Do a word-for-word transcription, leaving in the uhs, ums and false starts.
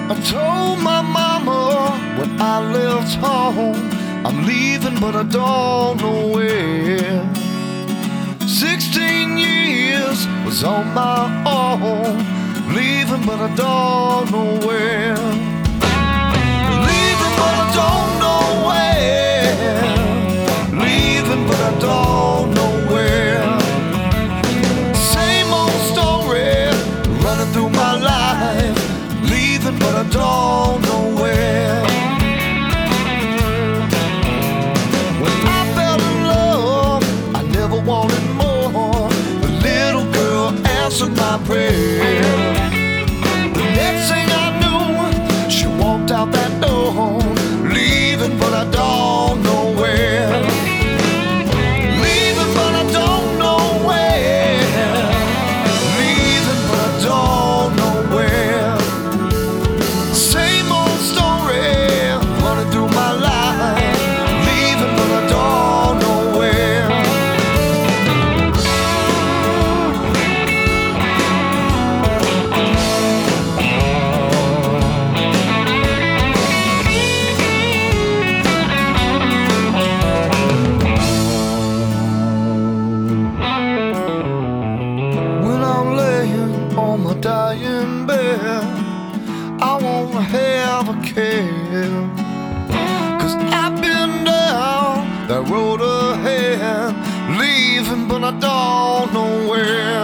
I told my mama when I left home, I'm leaving but I don't know where. Sixteen years was on my own, leaving but I don't know where. Leaving but I don't know where. Leaving but I don't know where. Same old story running through my life, leaving but I don't know where. When I fell in love, I never wanted more. The little girl answered my prayer. The next thing I knew, she walked out that door, leaving but I don't know where. Leaving but I don't know where. Leaving but I don't know where. Same old story running through my life, leaving but I don't know where. When I'm laying on my dying bed, I wanna have a care, 'cause I've been down that road ahead, leaving but I don't know where.